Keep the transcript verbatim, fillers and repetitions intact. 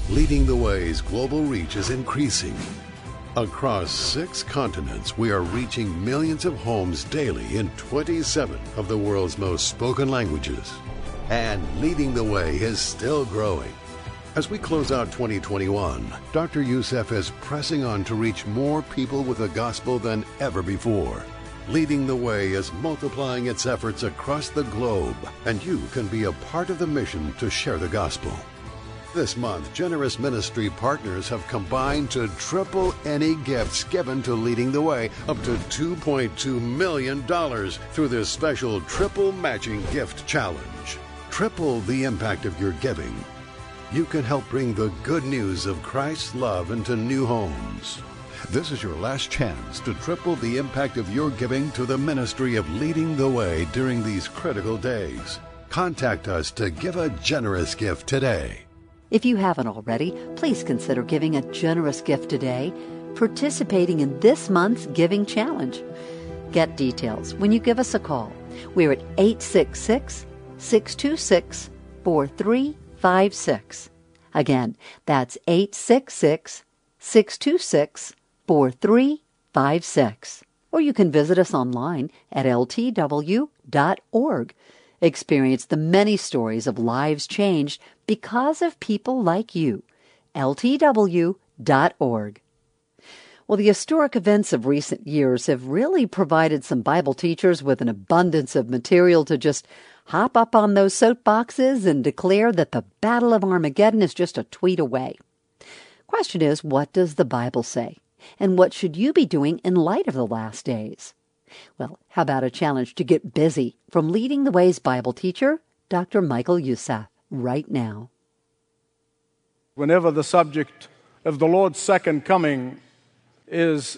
Leading the Way's global reach is increasing. Across six continents, we are reaching millions of homes daily in twenty-seven of the world's most spoken languages. And Leading the Way is still growing. As we close out twenty twenty-one, Doctor Youssef is pressing on to reach more people with the gospel than ever before. Leading the Way is multiplying its efforts across the globe, and you can be a part of the mission to share the gospel. This month, generous ministry partners have combined to triple any gifts given to Leading the Way, up to two point two million dollars through this special triple matching gift challenge. Triple the impact of your giving. You can help bring the good news of Christ's love into new homes. This is your last chance to triple the impact of your giving to the ministry of Leading the Way during these critical days. Contact us to give a generous gift today. If you haven't already, please consider giving a generous gift today, participating in this month's Giving Challenge. Get details when you give us a call. We're at eight six six, six two six, four three five six. Again, that's eight six six, six two six, four three five six. Or you can visit us online at L T W dot org. Experience the many stories of lives changed because of people like you. L T W dot org. Well, the historic events of recent years have really provided some Bible teachers with an abundance of material to just hop up on those soapboxes and declare that the Battle of Armageddon is just a tweet away. Question is, what does the Bible say? And what should you be doing in light of the last days? Well, how about a challenge to get busy from Leading the Way's Bible teacher, Doctor Michael Youssef, right now. Whenever the subject of the Lord's second coming is